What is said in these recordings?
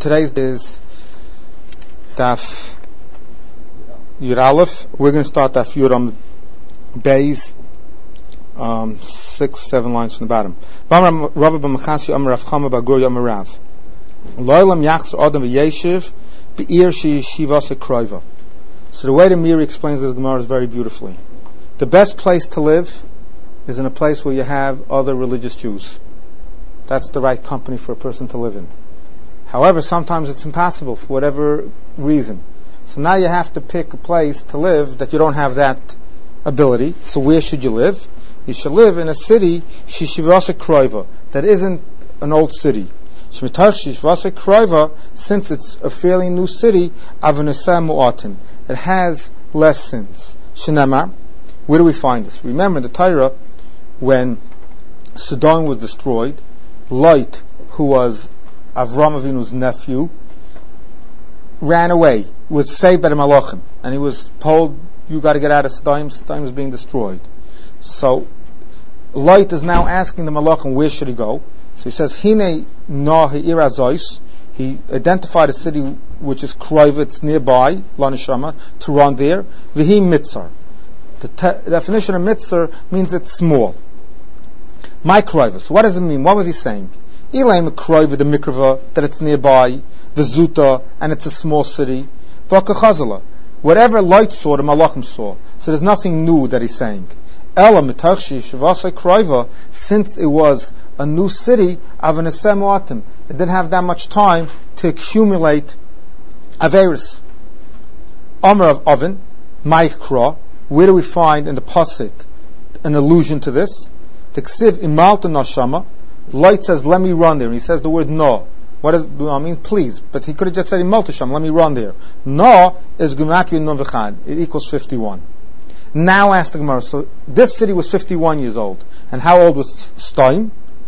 Today's is Daf Yud Aleph. We're going to start Daf Yud Beis, 6-7 lines from the bottom. Rabbi b'Machasi Amar Rav Chama b'Gur Amar Rav. Lo'olam yachzor adam v'yeshiv be'ir she'yeshivasa kroiva. So the way the Meiri explains this Gemara is very beautifully. The best place to live is in a place where you have other religious Jews. That's the right company for a person to live in. However, sometimes it's impossible for whatever reason. So now you have to pick a place to live that you don't have that ability. So where should you live? You should live in a city sheshivasa kroiva, that isn't an old city. Shmitach sheshivasa kroiva, since it's a fairly new city, avanaseh mu'atin, it has less sins. Shenamar, where do we find this? Remember in the Torah, when Sodom was destroyed, Lot, who was Avram Avinu's nephew, ran away, was saved by the Malachim, and he was told, you got to get out of Sodom, Sodom is being destroyed. So Lot is now asking the Malachim, where should he go? So he says, Hine na ha'ir azois, he identified a city which is Kroiv, it's nearby, Lanishama, to run there, Vihi Mitzar. The definition of Mitzar means it's small. My Kroiv. So what does it mean? What was he saying? Elaim Kroiv, the Mikrova, that it's nearby, Vizuta, and it's a small city. Vakachazala. Whatever light saw, the Malachim saw. So there's nothing new that he's saying. Ela mitachshi shavasai Kroiva, since it was a new city, Avanaseh mu'atim, it didn't have that much time to accumulate Averis. Amar of Oven, Maikra, where do we find in the Pasuk an allusion to this? The Ksiv Imalta Nashama, Light says, let me run there. And he says the word no. What does I mean? Please. But he could have just said Imalta Shama, let me run there. No is Gematria Nun V'chad. It equals 51. Now ask the Gemara, so this city was 51 years old. And how old was Sodom?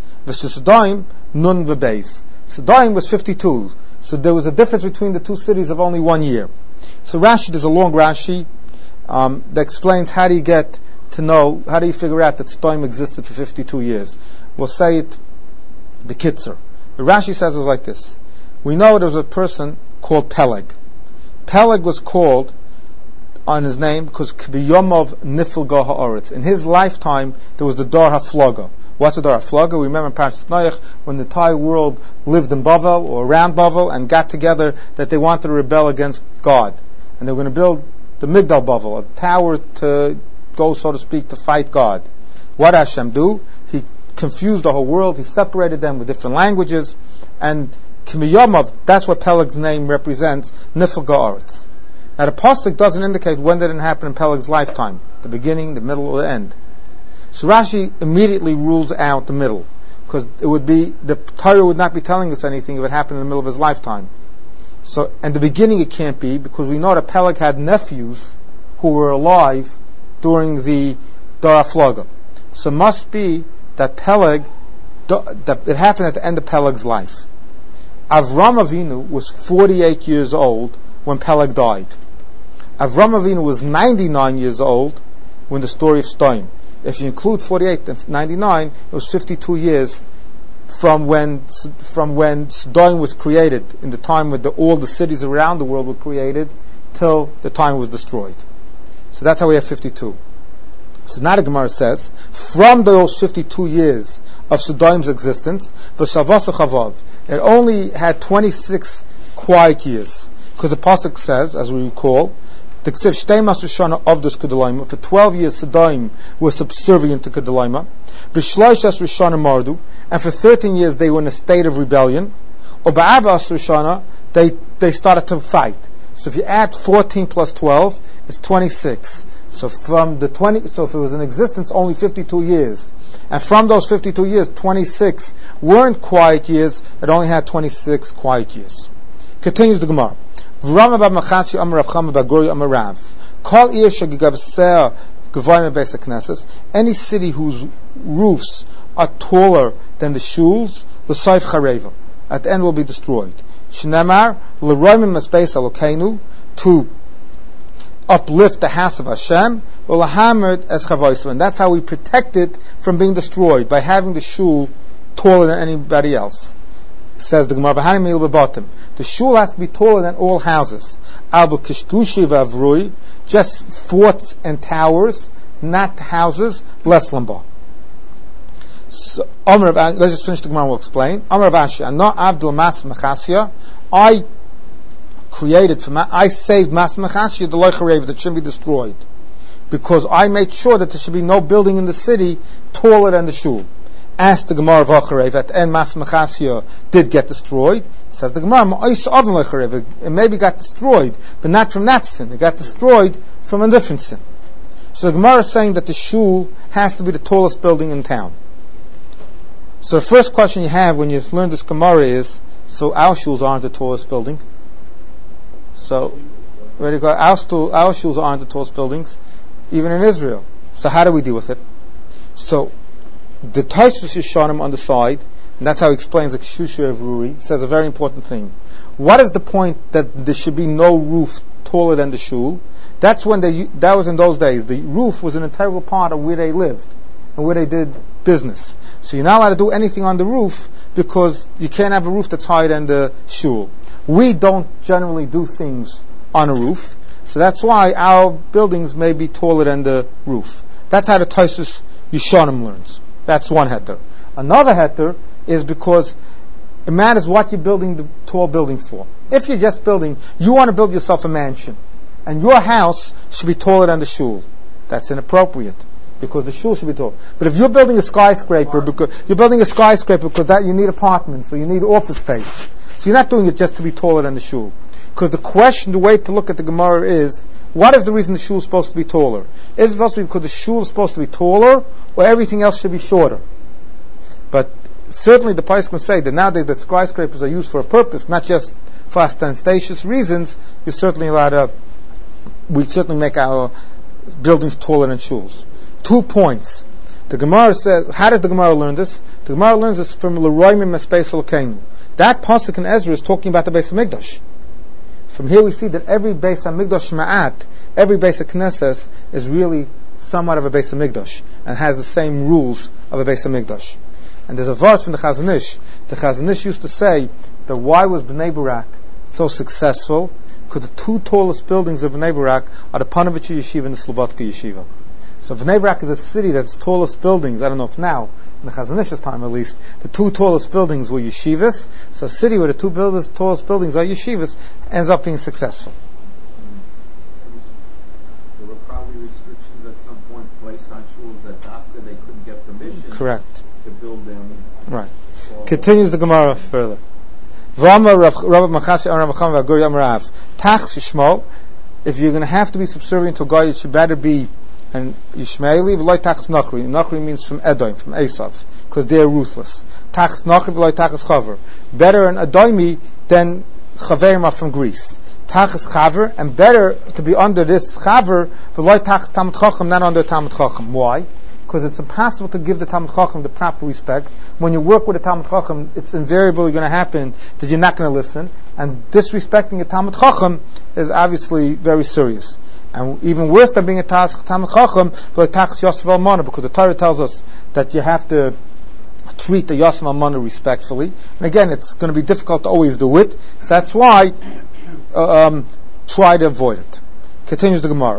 Sodom, Nun V'beis. Sodom was 52. So there was a difference between the two cities of only 1 year. So Rashi, there's a long Rashi that explains how do you get to know, how do you figure out that Sodom existed for 52 years? We'll say it B'kitzer. The Rashi says it like this. We know there was a person called Peleg. Peleg was called on his name because K'biyomov Nifilga Ha'aretz. In his lifetime, there was the Dor HaFlaga. What's a Dor HaFlaga? We remember in Parashat Noach when the entire world lived in Bavel or around Bavel and got together that they wanted to rebel against God. And they were going to build the Migdal Bavel, a tower to go, so to speak, to fight God. What did Hashem do? He confused the whole world. He separated them with different languages. And Kimiyomov, that's what Peleg's name represents, Nifil Ga'aretz. Now the Pasuk doesn't indicate when did it happen in Peleg's lifetime, the beginning, the middle, or the end. So Rashi immediately rules out the middle, because it would be, the Torah would not be telling us anything if it happened in the middle of his lifetime. So, and the beginning it can't be, because we know that Peleg had nephews who were alive during the Dor HaFlaga. So it must be that Peleg, that it happened at the end of Peleg's life. Avram Avinu was 48 years old when Peleg died. Avram Avinu was 99 years old when the story of Sodom. If you include 48 and 99, it was 52 years from when Sodom was created, in the time when all the cities around the world were created, till the time it was destroyed. So that's how we have 52. So now the Gemara says, from those 52 years of Sodom's existence, the Shavasa Chavav, it only had 26 quiet years. Because the Pasuk says, as we recall, the Ksiv Shtei Masr Shana of this Kedalayma, for 12 years Sodom was subservient to Kedalayma, B'shloish Asr Shana Mardu, and for 13 years they were in a state of rebellion, or Ba'aba Asr Shana, they started to fight. So if you add 14 plus 12, it's 26. So from the 20, so if it was in existence only 52 years, and from those 52 years, 26 weren't quiet years, it only had 26 quiet years. Continues the Gemara. V'rama b'Rav Machasi Amar Rav Chama b'Gur Amar Rav. Kol ir shegavseh gevayim beis hakneses. Any city whose roofs are taller than the shuls, l'sayf chareva. At the end will be destroyed. Shnemar l'roimim esbeis Elokeinu, to uplift the house of Hashem, and that's how we protect it from being destroyed, by having the shul taller than anybody else. says the Gemara, the shul has to be taller than all houses. Just forts and towers, not houses, less lamba. So, let's just finish the Gemara and we'll explain. I saved Mas Mechashia, the Loicharev, that shouldn't be destroyed. Because I made sure that there should be no building in the city taller than the shul. Asked the Gemara of Acharev, at the end Mas Mechashia did get destroyed. Says the Gemara, it maybe got destroyed, but not from that sin. It got destroyed from a different sin. So the Gemara is saying that the shul has to be the tallest building in town. So the first question you have when you learn this Gemara is, so our shuls aren't the tallest building. So, ready to go? Our shuls aren't the tallest buildings, even in Israel. So how do we deal with it? So, the Tosfos Yeshanim on the side, and that's how he explains the Kshusha of Ruri, says a very important thing. What is the point that there should be no roof taller than the shul? That was in those days. The roof was an integral part of where they lived and where they did business. So you're not allowed to do anything on the roof because you can't have a roof that's higher than the shul. We don't generally do things on a roof, so that's why our buildings may be taller than the roof. That's how the Tosfos Yeshanim learns. That's one heter. Another heter is because it matters what you're building the tall building for. If you're just building, you want to build yourself a mansion, and your house should be taller than the shul. That's inappropriate, because the shul should be tall. But if you're building a skyscraper, because that you need apartments, or you need office space, so you're not doing it just to be taller than the shul. Because the way to look at the Gemara is, what is the reason the shul is supposed to be taller? Is it supposed to be because the shul is supposed to be taller, or everything else should be shorter? But certainly the Pais can say that nowadays the skyscrapers are used for a purpose, not just for ostentatious reasons. We certainly make our buildings taller than shuls. 2 points. The Gemara says, how does the Gemara learn this? The Gemara learns this from L'roimim Espeis Elokeinu. That pasuk in Ezra is talking about the Beis HaMikdash. From here we see that every Beis HaMikdash Ma'at, every Beis HaKnesses is really somewhat of a Beis HaMikdash and has the same rules of a Beis HaMikdash. And there's a verse from the Chazon Ish. The Chazon Ish used to say that why was Bnei Barak so successful? Because the 2 tallest buildings of Bnei Barak are the Panovich Yeshiva and the Slobodka Yeshiva. So Bnei Barak is a city that's tallest buildings, I don't know if now, in the Chazon Ish's time at least, the 2 tallest buildings were yeshivas. So a city where the 2 tallest buildings are yeshivas ends up being successful. There were probably restrictions at some point placed on shuls that after they couldn't get permission Correct. to build them. Right. Continues the Gemara further. If you're going to have to be subservient to a guy, it should better be an Yishmaeli. V'loi tachas Nachri. Nachri means from Edom, from Esav, because they're ruthless. Tachas Nachri v'loi tachas Chaver. Better an Edomi than Chaverim from Greece. Tachas Chaver, and better to be under this Chaver v'loi tachas Talmid Chacham, not under Talmid Chacham. Why? Because it's impossible to give the Talmid Chacham the proper respect. When you work with a Talmid Chacham, it's invariably going to happen that you're not going to listen, and disrespecting a Talmid Chacham is obviously very serious. And even worse than being a Talmid Chacham, because the Torah tells us that you have to treat the Yosef Almana respectfully. And again, it's going to be difficult to always do it. So that's why try to avoid it. Continues the Gemara.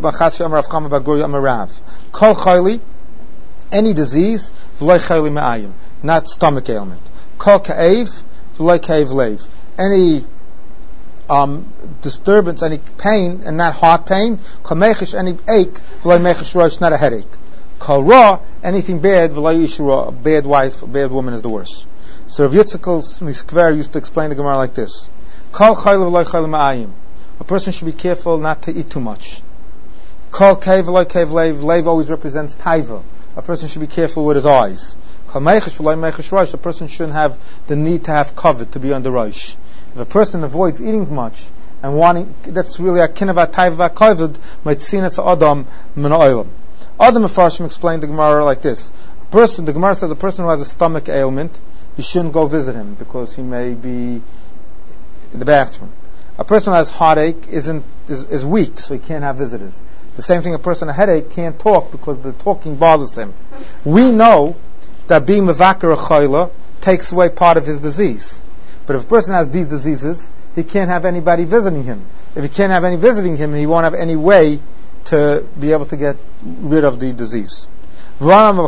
Kol chayli, any disease, not stomach ailment. Kol ka'ev, leiv. Any disturbance, any pain, and not heart pain. Kol mechish, any ache, not a headache. Kol ra, anything bad, a bad wife, a bad woman is the worst. So Rav Yitzchak Miskver used to explain the Gemara like this: Kol chayli, a person should be careful not to eat too much. Kol keiv leiv. Leiv always represents taiva. A person should be careful with his eyes. Kol mechish rosh. A person shouldn't have the need to have covet to be on the rosh. If a person avoids eating much and wanting, that's really a kinavat taiva kovid might adam min oilam. Adam Mefarshim explained the Gemara like this: the Gemara says a person who has a stomach ailment, you shouldn't go visit him because he may be in the bathroom. A person who has heartache is weak, so he can't have visitors. The same thing, a person with a headache can't talk because the talking bothers him. We know that being mevakar a chayla takes away part of his disease. But if a person has these diseases, he can't have anybody visiting him. If he can't have any visiting him, he won't have any way to be able to get rid of the disease. If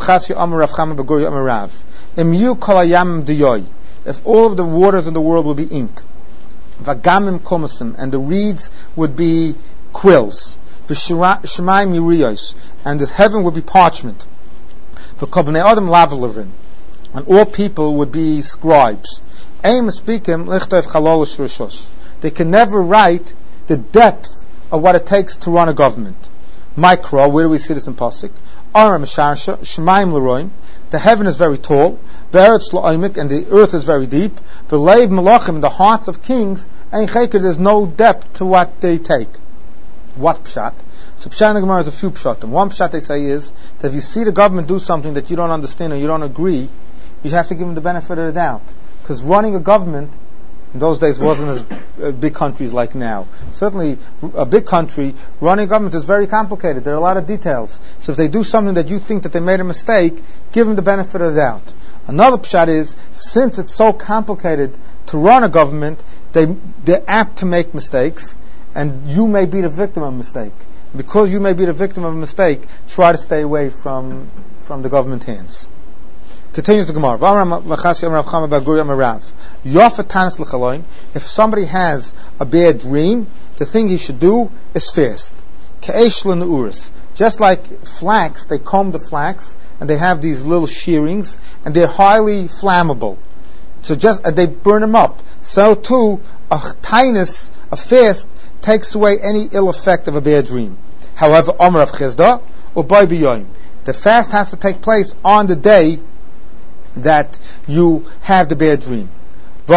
all of the waters in the world would be ink, and the reeds would be quills, and the heaven would be parchment, and all people would be scribes. They can never write the depth of what it takes to run a government. Micro, where do we see this in Pasuk? The heaven is very tall, and the earth is very deep. The hearts of kings, there's no depth to what they take. What pshat? So pshat in the Gemara is a few pshatim. One pshat they say is that if you see the government do something that you don't understand or you don't agree, you have to give them the benefit of the doubt. Because running a government in those days wasn't as big countries like now. Certainly, a big country, running a government is very complicated. There are a lot of details. So if they do something that you think that they made a mistake, give them the benefit of the doubt. Another pshat is, since it's so complicated to run a government, they're apt to make mistakes, and you may be the victim of a mistake. Because you may be the victim of a mistake, try to stay away from the government hands. Continues the Gemara. If somebody has a bad dream, the thing he should do is fast. Just like flax, they comb the flax, and they have these little shearings, and they're highly flammable. So they burn them up. So too, a fast, takes away any ill effect of a bad dream. However, the fast has to take place on the day that you have the bad dream. The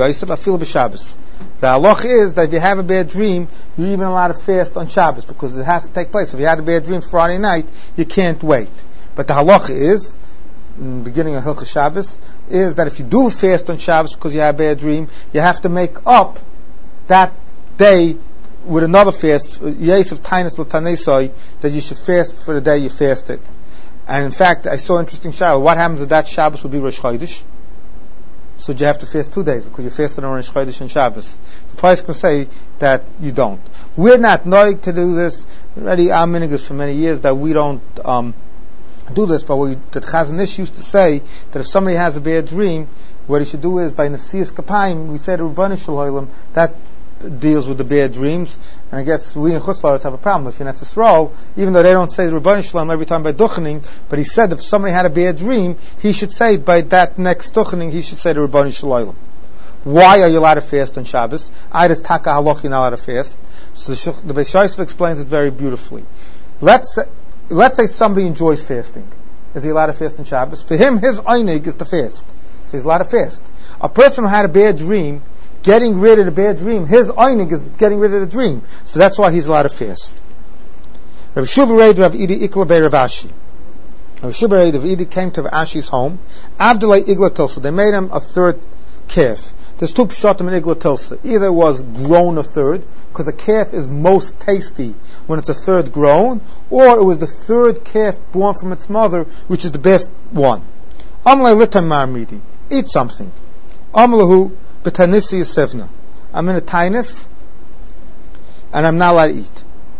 halacha is that if you have a bad dream, you're even allowed to fast on Shabbos because it has to take place. If you had a bad dream Friday night, you can't wait. But the halacha is, in the beginning of Hilchos Shabbos, is that if you do fast on Shabbos because you had a bad dream, you have to make up that day with another fast, Yosef Tainus L'Tanesoi, that you should fast for the day you fasted. And in fact, I saw an interesting Shabbos. What happens if that Shabbos would be Rosh Chodesh? So you have to fast 2 days because you fasted on Rosh Chodesh and Shabbos. The price can say that you don't. We're not knowing to do this. Already our minhag is for many years that we don't do this, but the Chazon Ish used to say that if somebody has a bad dream, what he should do is by Nesias Kapayim, we say to Rebbeinu Shalom, that deals with the bad dreams, and I guess we in Chutz La'aretz have a problem. If you're not Yisrael, even though they don't say Rebbeinu Shalom every time by Duchening, but he said if somebody had a bad dream, he should say by that next Duchening, he should say to Rebbeinu Shalom. Why are you allowed to fast on Shabbos? Aydas Taka Halach, you're not allowed to fast. So the Beis Yosef explains it very beautifully. Let's say somebody enjoys fasting. Is he allowed to fast on Shabbos? For him, his einig is to fast. So he's allowed to fast. A person who had a bad dream, getting rid of the bad dream, his einig is getting rid of the dream. So that's why he's allowed to fast. Rabbi Shua Reid Rav Idi Ikla Bei Rav Ashi. Rabbi Shua Reid Rav Idi came to Rav Ashi's home. Avdalei Igla Tilsa. They made him a third calf. There's two pshatim in Igla Tilsa. Either it was grown a third, because a calf is most tasty when it's a third grown, or it was the third calf born from its mother, which is the best one. Amlei Litam Marmidi. Eat something. Amlahu B'tanisi Yisevna. I'm in a tainus, and I'm not allowed to eat.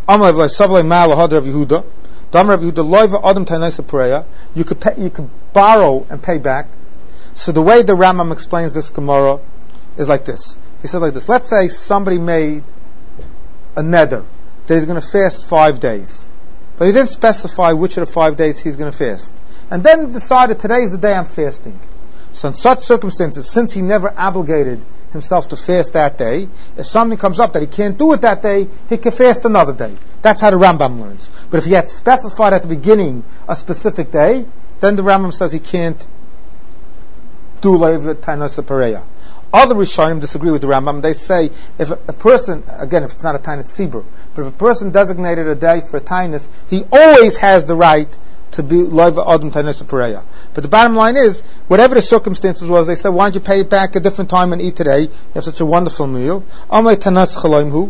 You could borrow and pay back. So the way the Rambam explains this Gemara is like this. He says like this. Let's say somebody made a neder that he's going to fast 5 days, but he didn't specify which of the 5 days he's going to fast, and then decided today is the day I'm fasting. So in such circumstances, since he never obligated himself to fast that day, if something comes up that he can't do it that day, he can fast another day. That's how the Rambam learns. But if he had specified at the beginning a specific day, then the Rambam says he can't do Leiv Tainus Pareya. Other Rishonim disagree with the Rambam. They say if a person, again, if it's not a Tainus Sibur, but if a person designated a day for a Tainus, he always has the right to be Leiv Adam Tainus Pareya. But the bottom line is, whatever the circumstances was, they said, why don't you pay it back a different time and eat today? You have such a wonderful meal. Amlei Tanas Chaloimhu.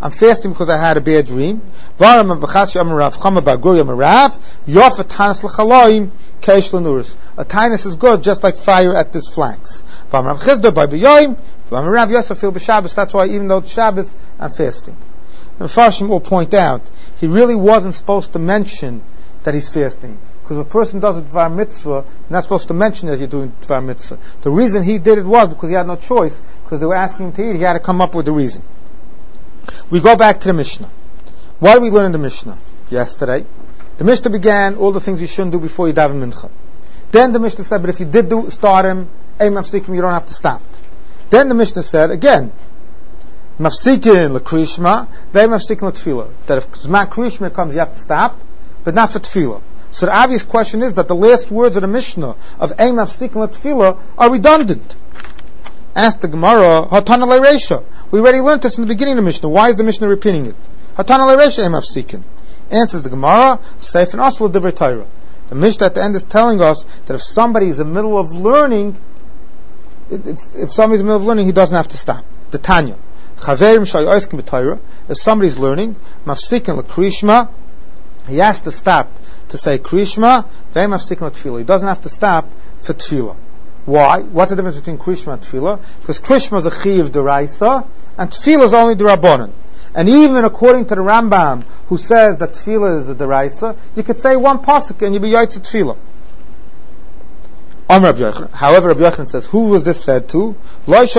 I'm fasting because I had a bad dream. Varam B'chasi Amar Rav Chama Bar Guri Amar Rav, Yofa Tanis L'chaloim Keish L'nuris. A tainus is good, just like fire at this flanks. Varam Rav Chizda Bar B'yoyim, Varam Rav Yosef Fil B'Shabbos. That's why even though it's Shabbos, I'm fasting. And Farshim will point out, he really wasn't supposed to mention that he's fasting. Because if a person does a Dvar Mitzvah, you're not supposed to mention that you're doing Dvar Mitzvah. The reason he did it was because he had no choice, because they were asking him to eat, he had to come up with the reason. We go back to the Mishnah. What did we learn in the Mishnah yesterday? The Mishnah began all the things you shouldn't do before you daven mincha. Then the Mishnah said, but if you did start him, mafsikim, you don't have to stop. Then the Mishnah said, again, mafsikin l'krishma, mafsikin l'tefillah. That if zman krishma comes, you have to stop, but not for tefillah. So the obvious question is that the last words of the Mishnah of Ein Mafsikin L'Tefillah are redundant. Ask the Gemara, Hatana L'Reisha. We already learned this in the beginning of the Mishnah. Why is the Mishnah repeating it? Hatana L'Reisha Ein Mafsikin. Answers the Gemara, Seif and Aswal Divrei Torah. The Mishnah at the end is telling us that if somebody is in the middle of learning, if somebody's in the middle of learning, he doesn't have to stop. The Tanya. Chaverim Shai Oiskim B'Torah. If somebody's learning, Mafsikin L'Krishma, he has to stop to say Krishma, he doesn't have to stop for Tefillah. Why? What's the difference between Krishma and Tefillah? Because Krishma is a Chiv D'Raisa, and Tefillah is only D'Rabbanan. And even according to the Rambam, who says that Tefillah is a D'Raisa, you could say one pasuk and you'd be Yaitz Tefillah. However, Rabbi Yochanan says, who was this said to? It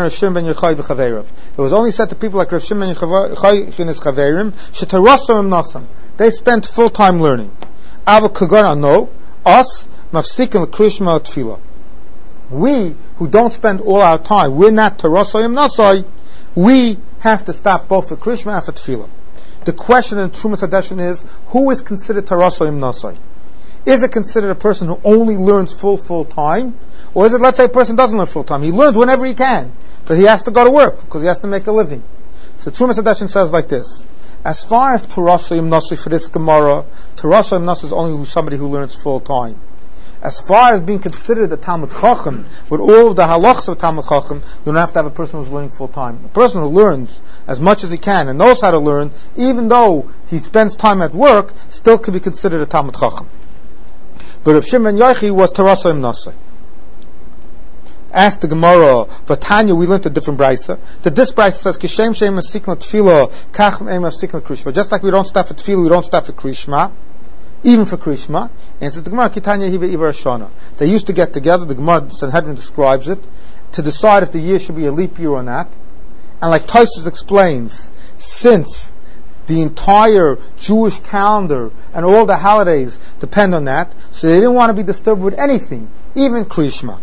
was only said to people like Rav Shimon ben Yochai and his Chaverim, Shetarosam Nasam. They spent full-time learning. Aval Kagana, no. Us, Mafsikin L'Krishma Tefillah. We, who don't spend all our time, we're not Tarosayim Nasai, we have to stop both for Krishma and for Tefillah. The question in Trumas Hadeshin is, who is considered Tarosayim Nasai? Is it considered a person who only learns full time? Or is it, let's say, a person doesn't learn full time? He learns whenever he can, but he has to go to work because he has to make a living. So Trumas Hadeshin says like this: as far as Tarasayim Nasai for this Gemara, Tarasayim Nasai is only somebody who learns full time. As far as being considered a Talmud Chacham, with all of the halachas of Talmud Chacham, you don't have to have a person who's learning full time. A person who learns as much as he can and knows how to learn, even though he spends time at work, still could be considered a Talmud Chacham. But Rav Shimon ben Yochai was Tarasayim Nasai. Ask the Gemara, Vatanya, we learned a different brisa. That this brisa says, Kishem Shem Masikla Tefillah, Kachem Em Masikla Krishma. Just like we don't stop for Tefillah, we don't stop for Krishma, even for Krishma. And so the Gemara, Kitanya Hiba Ivar Shana. They used to get together, the Gemara Sanhedrin describes it, to decide if the year should be a leap year or not. And like Tosfos explains, since the entire Jewish calendar and all the holidays depend on that, so they didn't want to be disturbed with anything, even Krishma.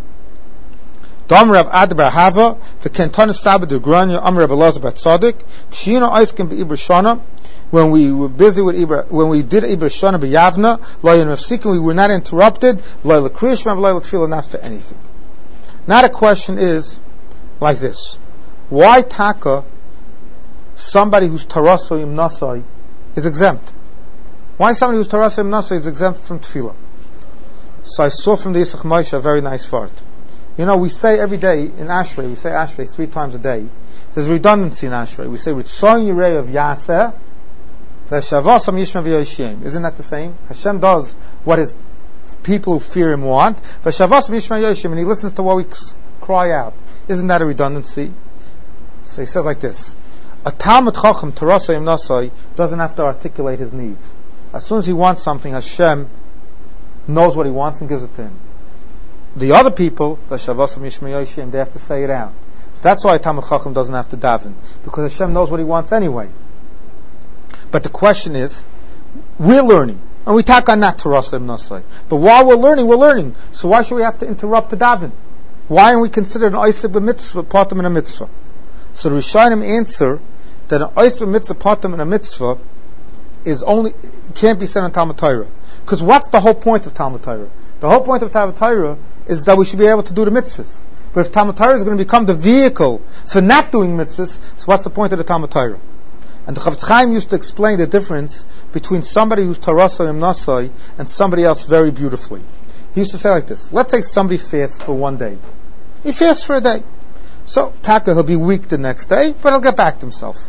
When we were busy with Ibra, when we did Ibra Shana b'Yavna, we were not interrupted, not for anything. Now the question is like this: why taka somebody who's Tarasayim Nasai is exempt? Why somebody who's Tarasayim Nasai is exempt from Tefillah? So I saw from the Yisach Moshe a very nice part. You know, we say every day in Ashrei, we say Ashrei 3 times a day. There's redundancy in Ashrei. We say Ritzoin Yirei of Yaseh, V'Shavasam Yishma V'Yoshim. Isn't that the same? Hashem does what his people who fear him want. V'Shavasam Yishma V'Yoshim, and he listens to what we cry out. Isn't that a redundancy? So he says like this: a Talmud Chacham, Tarasayim Nasai, doesn't have to articulate his needs. As soon as he wants something, Hashem knows what he wants and gives it to him. The other people, they have to say it out. So that's why Talmud Chacham doesn't have to daven, because Hashem knows what he wants anyway. But the question is, we're learning, and we talk on that Tarasayim Nasai. But while we're learning. So why should we have to interrupt the daven? Why are we considered an Oiseh b'mitzvah, partam in a mitzvah? So the Rishonim answer that an Oiseh b'mitzvah, partam in a mitzvah can't be said in Talmud Torah. Because what's the whole point of Talmud Torah? The whole point of Talmud Torah is that we should be able to do the mitzvahs. But if Talmud Torah is going to become the vehicle for not doing mitzvahs, so what's the point of the Talmud Torah? And the Chavetz Chaim used to explain the difference between somebody who's Tarasayim Nasai and somebody else very beautifully. He used to say like this: let's say somebody fasts for one day. He fasts for a day. So, Taka, he'll be weak the next day, but he'll get back to himself.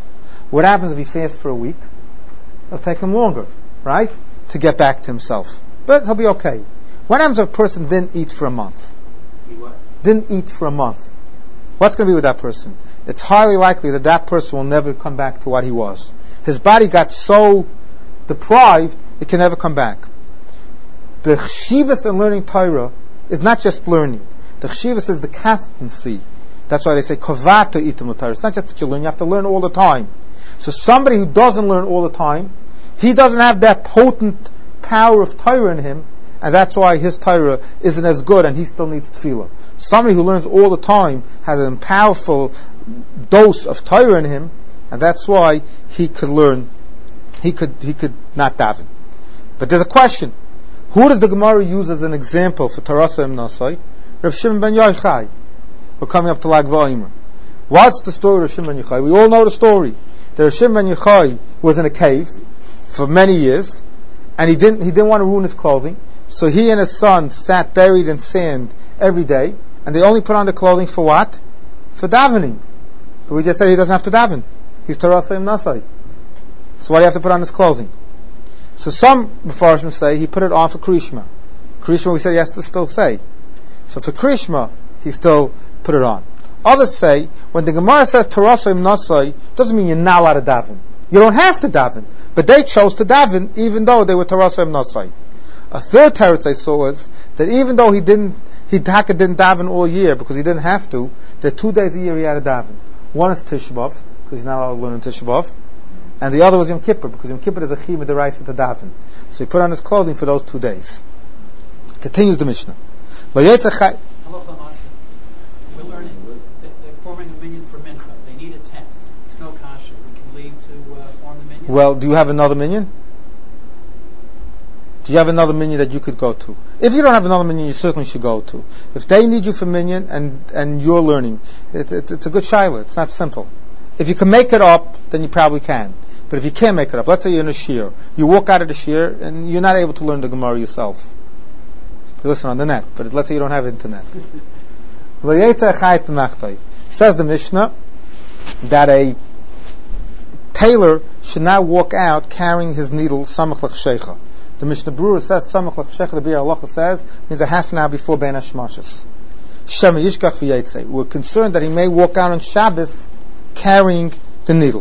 What happens if he fasts for a week? It'll take him longer, right, to get back to himself. But he'll be okay. What happens if a person didn't eat for a month? Didn't eat for a month. What's going to be with that person? It's highly likely that that person will never come back to what he was. His body got so deprived, it can never come back. The chshivas in learning Torah is not just learning. The chshivas is the constancy. That's why they say kovato itim Torah. It's not just that you learn; you have to learn all the time. So somebody who doesn't learn all the time, he doesn't have that potent power of Torah in him, and that's why his Torah isn't as good, and he still needs tefillah. Somebody who learns all the time has a powerful dose of Torah in him, and that's why he could learn. He could not daven. But there's a question: who does the Gemara use as an example for Tarasa Nasai? Rav Shimon ben Yochai. We're coming up to Lag Ba'omer. What's the story of Rav Shimon ben Yochai? We all know the story. That Rav Shimon ben Yochai was in a cave for many years, and he didn't want to ruin his clothing, so he and his son sat buried in sand every day, and they only put on the clothing for what? For davening. But we just said he doesn't have to daven. He's Tarasa Nasai. So why do you have to put on his clothing? So some Mefarshim say he put it on for Krishma. Krishma, we said he has to still say. So for Krishma, he still put it on. Others say, when the Gemara says Tarasayim Nasai, doesn't mean you're not allowed to daven. You don't have to daven. But they chose to daven, even though they were Tarasayim Nasai. A third teretz I saw was, that even though he didn't daven all year, because he didn't have to, there are 2 days a year he had to daven. One is Tisha B'Av, because he's not allowed to learn in Tisha B'Av. And the other was Yom Kippur, because Yom Kippur is a chiyuv d'oraisa to daven. So he put on his clothing for those 2 days. Continues the Mishnah. We're learning that they're forming a minyan for mincha. They need a tenth. It's no kasha. We can leave to form the minyan. Well, do you have another minyan? Do you have another minyan that you could go to? If you don't have another minyan, you certainly should go to. If they need you for minyan and you're learning, it's a good shaila. It's not simple. If you can make it up, then you probably can. But if you can't make it up, let's say you're in a shir, you walk out of the shir and you're not able to learn the Gemara yourself. You listen on the net, but let's say you don't have internet. Says the Mishnah that a tailor should not walk out carrying his needle samach l'chshecha. The Mishnah Berurah says samach l'chshecha. The Bir Halacha says means a half an hour before Bein Hashmashos. Shema yishkach v'yetze. We're concerned that he may walk out on Shabbos carrying the needle.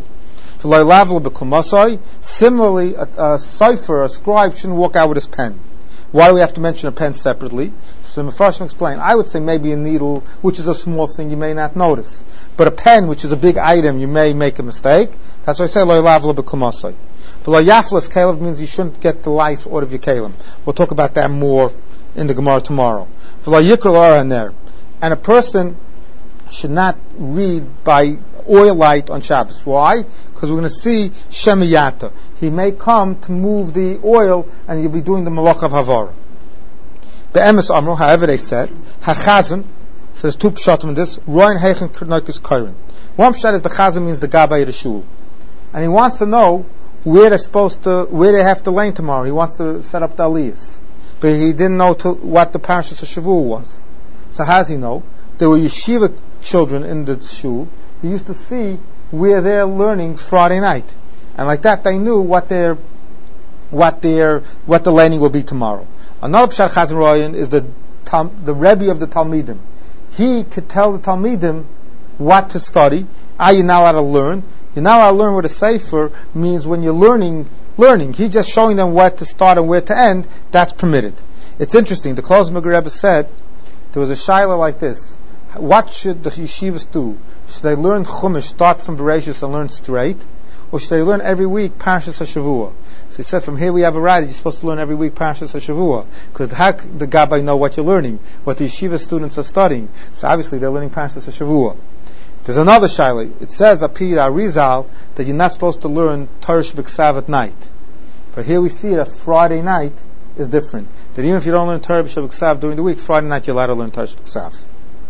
Similarly, a cipher, a scribe, shouldn't walk out with his pen. Why do we have to mention a pen separately? So the Mefarshim explain. I would say maybe a needle, which is a small thing, you may not notice. But a pen, which is a big item, you may make a mistake. That's why I say lo yavla b'kumasai. But lo yaflas kalev means you shouldn't get the lice out of your kalim. We'll talk about that more in the Gemara tomorrow. And a person should not read by oil light on Shabbos. Why? Because we're going to see Shemiyata. He may come to move the oil and you'll be doing the Malach of Havara. The Emes Amro, however they said, HaChazan, so there's 2 pshatim in this, Roin Heichen Kurnoikis Kairin. One pshat is the Chazan means the Gabbai of the Shul. And he wants to know where they have to lane tomorrow. He wants to set up the aliyahs. But he didn't know what the Parashas of Shavuot was. So how does he know? There were yeshiva children in the shul. He used to see where they're learning Friday night, and like that they knew what the laning will be tomorrow. Another pshat Chazan Royan is the Rebbe of the Talmidim. He could tell the Talmidim what to study. You're not allowed to learn. You're not allowed to learn with a sefer means when you're learning. He's just showing them where to start and where to end. That's permitted. It's interesting. The Klozmer Rebbe said there was a shaila like this. What should the yeshivas do? Should they learn Chumash, start from Bereshis and learn straight? Or should they learn every week Parashas HaShavua? So he said, from here we have a right, you're supposed to learn every week Parashas HaShavua. Because how the Gabbai know what you're learning? What the yeshiva students are studying. So obviously they're learning Parashas HaShavua. There's another shaila. It says, Apid Arizal, that you're not supposed to learn Torah B'Ksav at night. But here we see that Friday night is different. That even if you don't learn Torah B'Ksav during the week, Friday night you're allowed to learn Torah B'Ksav.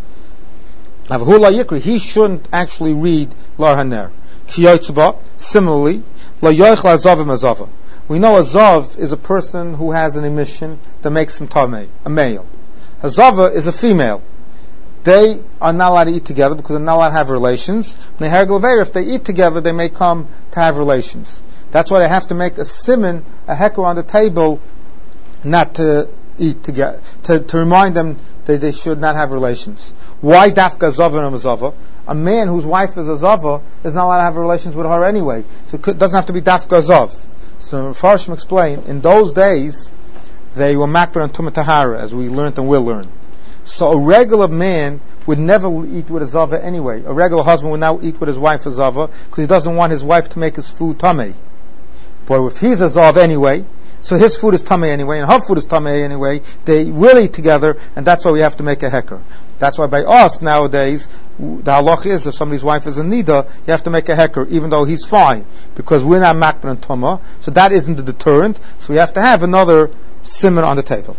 He shouldn't actually read Lar Haner. Similarly, we know a Zav is a person who has an emission that makes him Tameh, a male. A Zava is a female. they are not allowed to eat together because they're not allowed to have relations. If they eat together, they may come to have relations. That's why they have to make a siman, a heker on the table, not to eat together, to remind them that they should not have relations. Why dafka zava and mazava? A man whose wife is a zava is not allowed to have relations with her anyway. So it doesn't have to be dafka zav. So Farshim explained, in those days, they were makbar on Tumah Tahara, as we learned and will learn. So a regular man would never eat with a zava anyway. A regular husband would not eat with his wife a zava, because he doesn't want his wife to make his food tamei. But if he's a zav anyway, so his food is tamei anyway, and her food is tamei anyway, they will eat together, and that's why we have to make a heker. That's why by us nowadays, the halach is, if somebody's wife is a nida, you have to make a heker, even though he's fine, because we're not makbar and tumah, so that isn't the deterrent, so we have to have another siman on the table.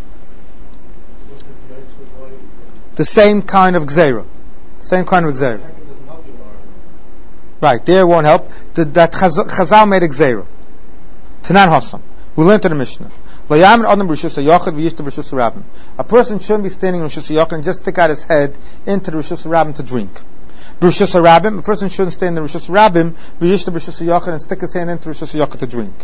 The same kind of gzeira. Right, there won't help. That Chazal made a gzeira. Tanan Hassam. We learned in the Mishnah. A person shouldn't be standing in Rishus HaYachid and just stick out his head into the Rishus HaRabim to drink. Rishus HaRabim, a person shouldn't stand in the Rishus HaRabim, Rishus HaYachid, and stick his hand into Rishus HaYachid to drink.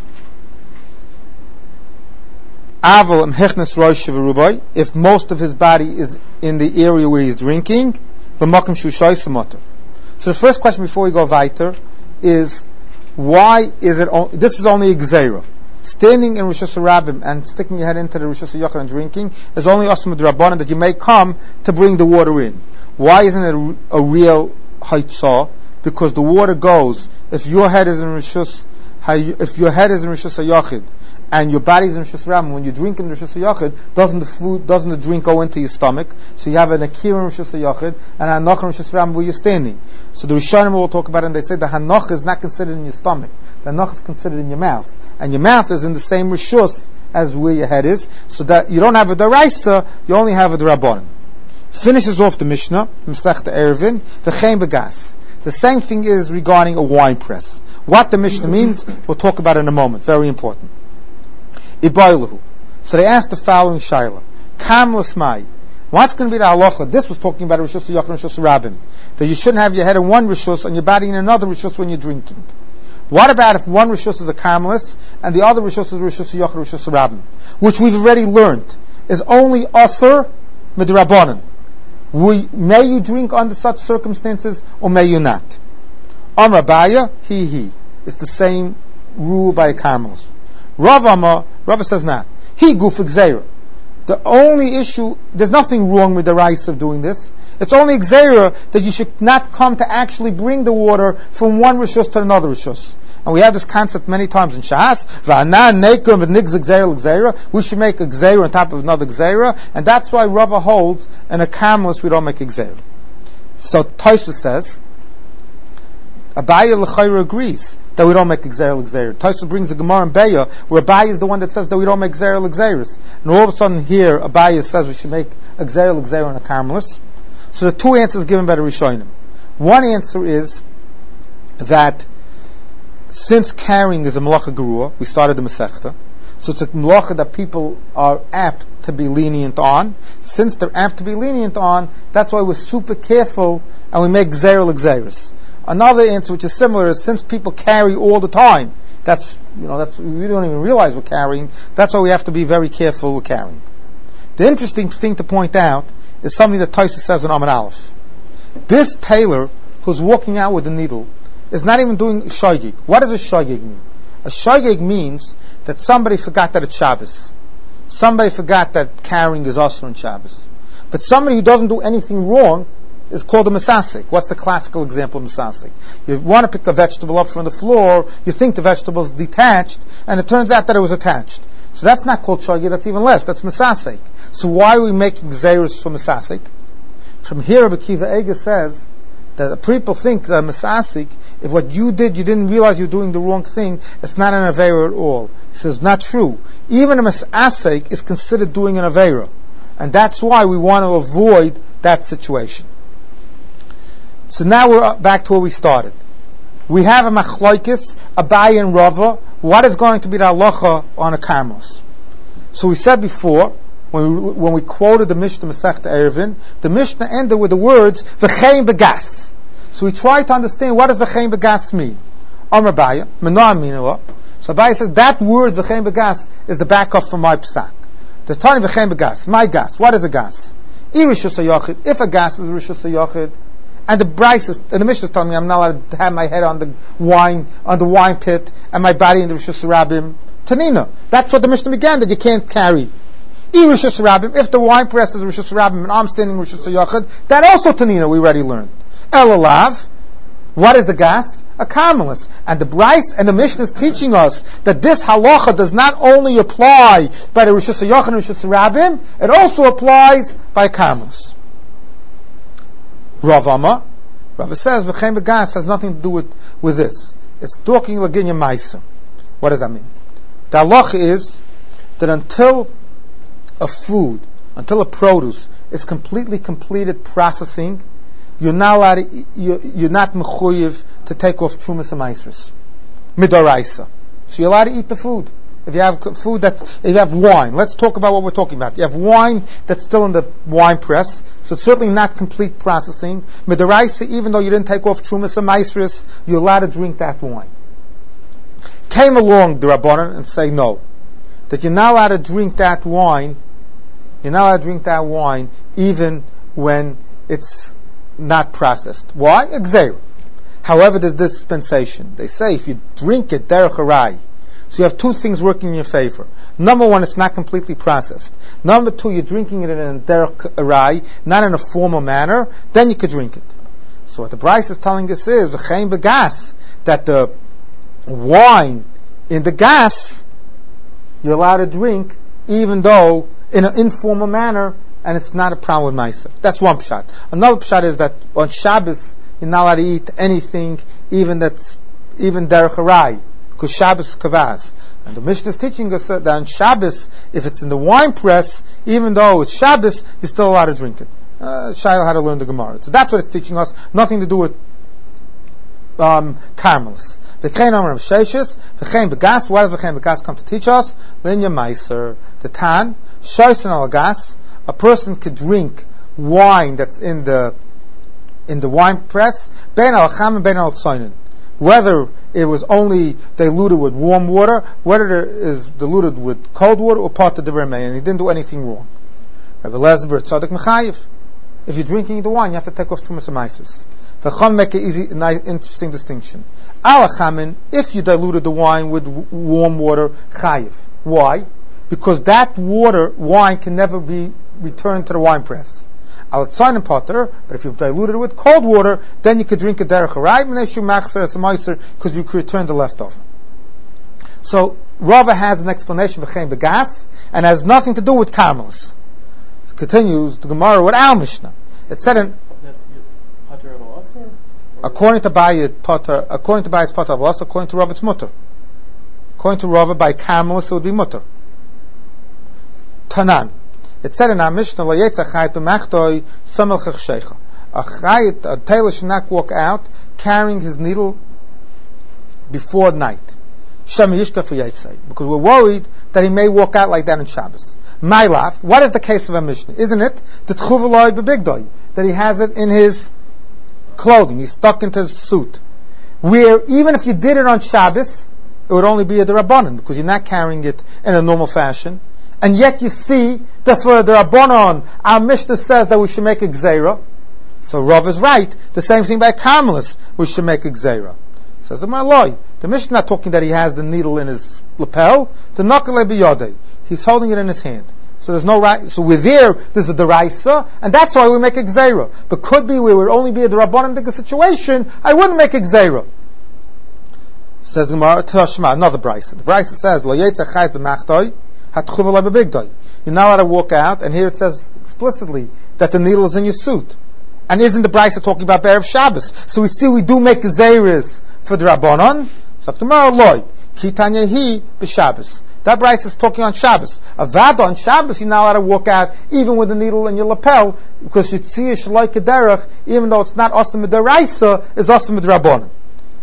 If most of his body is in the area where he's drinking, so the first question before we go weiter is, why is it this is only a gzeira. Standing in Rishus HaRabim and sticking your head into the Rishus HaYachid and drinking is only asma d'Rabbanan, that you may come to bring the water in. Why isn't it a real haitzah? Because the water goes, if your head is in Rishus HaYachid and your body is in Rishus HaRabim, when you drink in Rishus HaYachid, doesn't the drink go into your stomach? So you have an akir in Rishus HaYachid and an hanach in Rishus HaRabim where you're standing. So the Rishonim will talk about it, and they say the hanach is not considered in your stomach. The hanach is considered in your mouth. And your mouth is in the same Rishus as where your head is, so that you don't have a deraisa, you only have a d'Rabbanan. Finishes off the Mishnah, Masechta Eruvin, v'chein begas. The same thing is regarding a wine press. What the Mishnah means, we'll talk about in a moment. Very important. Ibayluhu. So they asked the following shaila: Kam l'smai. What's going to be the halacha? This was talking about Rishus HaYachid and Rishus HaRabim, that you shouldn't have your head in one Rishus and your body in another Rishus when you're drinking. What about if one Rishus is a Carmelist and the other Rishus is Rishus HaYachid and Rishus HaRabim, which we've already learned is only asur midrabanan. May you drink under such circumstances or may you not? Amar Abaya, he. It's the same rule by a Carmelist. Rava says not. He gufik zera. The only issue, there's nothing wrong with the rice of doing this. It's only gzeira that you should not come to actually bring the water from one rishus to another rishus. And we have this concept many times in Shas. We should make a gzeira on top of another gzeira, and that's why Rava holds in a Carmelist we don't make a gzeira. So Tosfos says, Abaya l'chayra agrees that we don't make gzeira l'gzeira. Tosfos brings the Gemara in Beya, where Abaya is the one that says that we don't make gzeira l'gzeiras. And all of a sudden here, Abaya says we should make a gzeira l'gzeira on a Carmelist. So the two answers given by the Rishonim. One answer is that since carrying is a malacha gerua, we started the Masechta, so it's a malacha that people are apt to be lenient on. Since they're apt to be lenient on, that's why we're super careful and we make gzeira l'gzeiras. Another answer which is similar is since people carry all the time, that's we don't even realize we're carrying, that's why we have to be very careful with carrying. The interesting thing to point out is something that Tosfos says in Amud Aleph. This tailor who's walking out with the needle is not even doing shogeg. What does a shogeg mean? A shogeg means that somebody forgot that it's Shabbos. Somebody forgot that carrying is asur on Shabbos. But somebody who doesn't do anything wrong is called a mesasik. What's the classical example of mesasik? You want to pick a vegetable up from the floor, you think the vegetable is detached, and it turns out that it was attached. So that's not called shogeg, that's even less, that's mesasik. So why are we making gzeiros for mesasik? From here, Rabbi Akiva Eiger says that the people think that mesasik, if what you did, you didn't realize you're doing the wrong thing, it's not an aveira at all. He says, not true. Even a mesasik is considered doing an aveira. And that's why we want to avoid that situation. So now we're back to where we started. We have a machlokes, Abaya and Rava. What is going to be the halacha on a karmos? So we said before when we quoted the Mishnah Masechta Eruvin, the Mishnah ended with the words v'chein begas. So we try to understand what does v'chein begas mean. Amar Baya, Menah Minua. So Baya says that word v'chein begas is the backup for my psak. The Tani v'chein begas, my gas. What is a gas? If a gas is Rishus HaYachid, and the Mishnah is telling me I'm not allowed to have my head on the wine pit, and my body in the Rishus Rabbim. Tanina. That's what the Mishnah began, that you can't carry. Rishus Rabbim, if the wine press is Rishus Rabbim and I'm standing in Rishus HaYachid, that also Tanina, we already learned. Elalav, what is the gas? A carmelist. And the Mishnah is teaching us that this halacha does not only apply by the Rishus HaYachid and Rishus Rabbim, it also applies by carmelist. Rav says v'chein begas has nothing to do with this. It's talking laginya ma'aser. What does that mean? The halacha is that until a produce is completed processing, you're not allowed you're not mechuyev to take off trumas and maasros midoraisa. So you're allowed to eat the food. If you have food if you have wine, let's talk about what we're talking about. You have wine that's still in the wine press, so it's certainly not complete processing. Midoraisa, even though you didn't take off trumas and maasros, you're allowed to drink that wine. Came along the Rabbanan and say no, that you're not allowed to drink that wine. You're not allowed to drink that wine even when it's not processed. Why? Gzeira. However, there's this dispensation. They say if you drink it derech harai, so you have two things working in your favor. Number one, it's not completely processed. Number two, you're drinking it in a derech harai, not in a formal manner, then you could drink it. So what the Bryce is telling us is v'chein begas, that the wine in the gas you're allowed to drink even though in an informal manner, and it's not a problem with Ma'aser. That's one pshat. Another pshat is that on Shabbos you're not allowed to eat anything, even derech harai, because Shabbos is kavaz. And the Mishnah is teaching us that on Shabbos, if it's in the wine press, even though it's Shabbos, you're still allowed to drink it. Shaila had to learn the Gemara. So that's what it's teaching us. Nothing to do with caramels. V'chein amar sheishes, v'chein begas. What does v'chein begas come to teach us? Linya meiser. The tan shoysen al gas. A person could drink wine that's in the wine press, ben al cham and ben al tzoinen. Whether it was only diluted with warm water, whether it is diluted with cold water, or part of the vermei, and he didn't do anything wrong. Rabbi Elazar tzaddik mechayiv. If you're drinking the wine, you have to take off trumas and ma'asos. V'cham make an easy, nice, interesting distinction. Al chamin, if you diluted the wine with warm water, chayiv. Why? Because that wine can never be returned to the wine press. Al tzayin potter, but if you diluted it with cold water, then you could drink it derech harai, m'neshu machzer as a meiser, because you could return the leftover. So Rava has an explanation v'chein begas, and has nothing to do with caramels. It continues the Gemara with Al Mishnah. It said in that's potter of also. According to Bayit potter, according to Bayit's potter of also, according to Rava it's mutter. According to Rava, by caramels it would be mutter. Tanan. It said in our Mishnah, "Lo yetza chayit b'machtoi samel chachshecha." A tailor should not walk out carrying his needle before night. Shemi yishka for yetzay, because we're worried that he may walk out like that on Shabbos. My laugh. What is the case of a Mishnah? Isn't it the tchuvaloi b'bigdoi, that he has it in his clothing? He's stuck into his suit. Where even if you did it on Shabbos, it would only be a Rabbanan, because you're not carrying it in a normal fashion. And yet you see that for the Rabbanon, our Mishnah says that we should make a gzeira. So Rav is right. The same thing by Carmelis, we should make a gzeira. Says the Maloi. The Mishnah is not talking that he has the needle in his lapel. The nakale biyodei. He's holding it in his hand. So there's no right. So we're there. There's a deraisa, and that's why we make a gzeira. But could be we would only be a Rabbanon situation. I wouldn't make a gzeira. Says the Gemara Tashma, another brisa. The brisa says lo yetza chayit b'machtoi. You're not allowed to walk out, and here it says explicitly that the needle is in your suit. And isn't the Brisa talking about Be'erev Shabbos? So we do make Gezeiris for the Rabbanon. So tomorrow, loy Kitanya hi b'Shabbos. That Brisa is talking on Shabbos. Avada on Shabbos, you're not allowed to walk out even with the needle in your lapel, because you see a shaloi kederach, even though it's not awesome with the Raisa, it's awesome with the Rabbanon.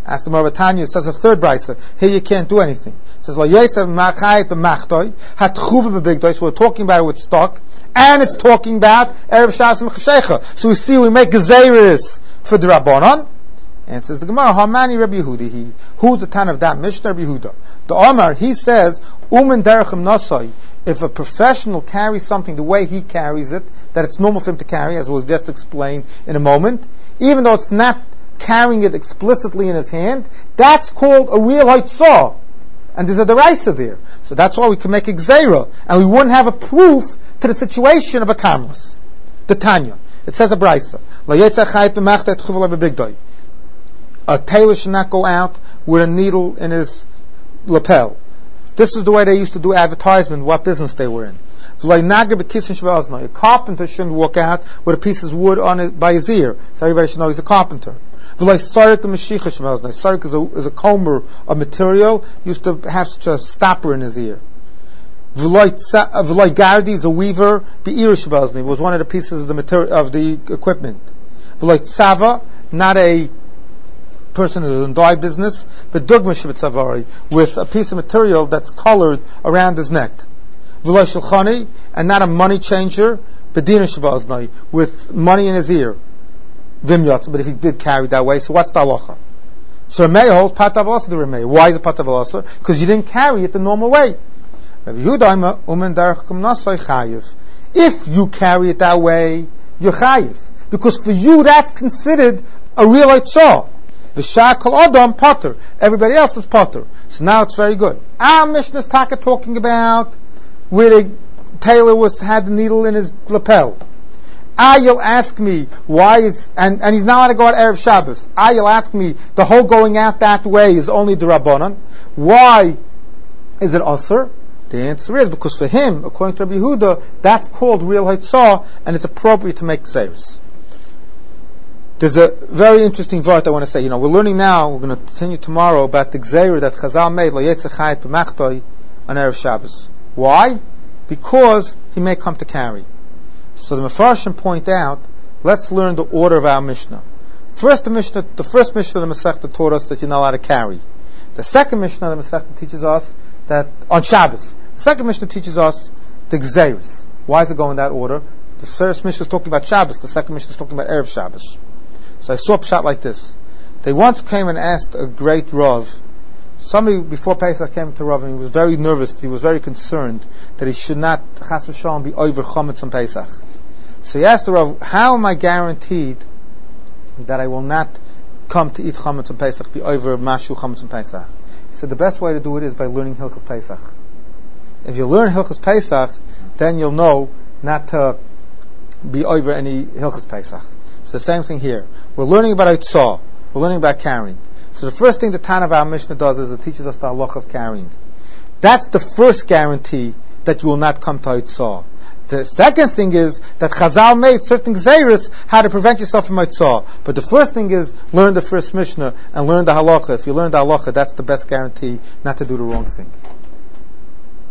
As the Gemara Tanya says a third brisa. Here you can't do anything. It says, Lo yetzav machayit b'machtoi, hatchuva b'bigdoi. So we're talking about it with stock, and it's talking about Erev Shabbos Mechashecha. So we make gezeiros for the Rabbanon. And it says the Gemara, Hamani Rabbi Yehudi, who's the Tan of that Mishnah? Rabbi Yehuda. The Omar, he says, Umen derechim nosoi, if a professional carries something the way he carries it, that it's normal for him to carry, as we'll just explain in a moment, even though it's not carrying it explicitly in his hand, that's called a real haitzah. And there's a deraisa there. So that's why we can make a gzeira, and we wouldn't have a proof to the situation of a karmelis. The Tanya. It says a brisa. A tailor should not go out with a needle in his lapel. This is the way they used to do advertisement, what business they were in. A carpenter shouldn't walk out with a piece of wood on it by his ear. So everybody should know he's a carpenter. Sarik is a comber of material, used to have such a stopper in his ear. Gardi is a weaver, was one of the pieces of the material of the equipment. Tzava, not a person who's in dye business, but dugma shivitzavari, with a piece of material that's colored around his neck. V'loy shulchani, and not a money changer, bedina shabaznai, with money in his ear. Vimyot, but if he did carry that way, so what's the halacha? So Rameh holds patav also the Rameh. Why is it patav also? Because you didn't carry it the normal way. If you carry it that way, you're chayiv. Because for you, that's considered a real haitzah. The shakal adam potter. Everybody else is potter. So now it's very good. Our Mishnah is talking about where the tailor had the needle in his lapel. You'll ask me why is and he's now going to go out Erev Shabbos. You'll ask me the whole going out that way is only the Rabbanan. Why is it Asr? The answer is because for him, according to Rabbi Yehuda, that's called real haitzah, and it's appropriate to make gzeiros. There's a very interesting vart I want to say. We're learning now, we're going to continue tomorrow about the gzeira that Chazal made, Lo yetzeh chayit b'machtoi, on Erev Shabbos. Why? Because he may come to carry. So the Mefarshim point out, let's learn the order of our Mishnah. The first Mishnah of the Masechta taught us that you're not allowed to carry. The second Mishnah of the Masechta teaches us that on Shabbos. The second Mishnah teaches us the gzeiros. Why is it going in that order? The first Mishnah is talking about Shabbos. The second Mishnah is talking about Erev Shabbos. So I saw a pshat like this. They once came and asked a great Rav. Somebody before Pesach came to Rav and he was very nervous. He was very concerned that he should not, chas v'shalom, be over chametz on Pesach. So he asked the Rav, how am I guaranteed that I will not come to eat chametz on Pesach, be over mashu chametz on Pesach? He said the best way to do it is by learning Hilchos Pesach. If you learn Hilchos Pesach, then you'll know not to be over any Hilchos Pesach. So the same thing here. We're learning about Eitzah. We're learning about carrying. So the first thing the Tan of our Mishnah does is it teaches us the halacha of carrying. That's the first guarantee that you will not come to Eitzah. The second thing is that Chazal made certain gzeiros how to prevent yourself from Eitzah. But the first thing is learn the first Mishnah and learn the halacha. If you learn the halacha, that's the best guarantee not to do the wrong thing.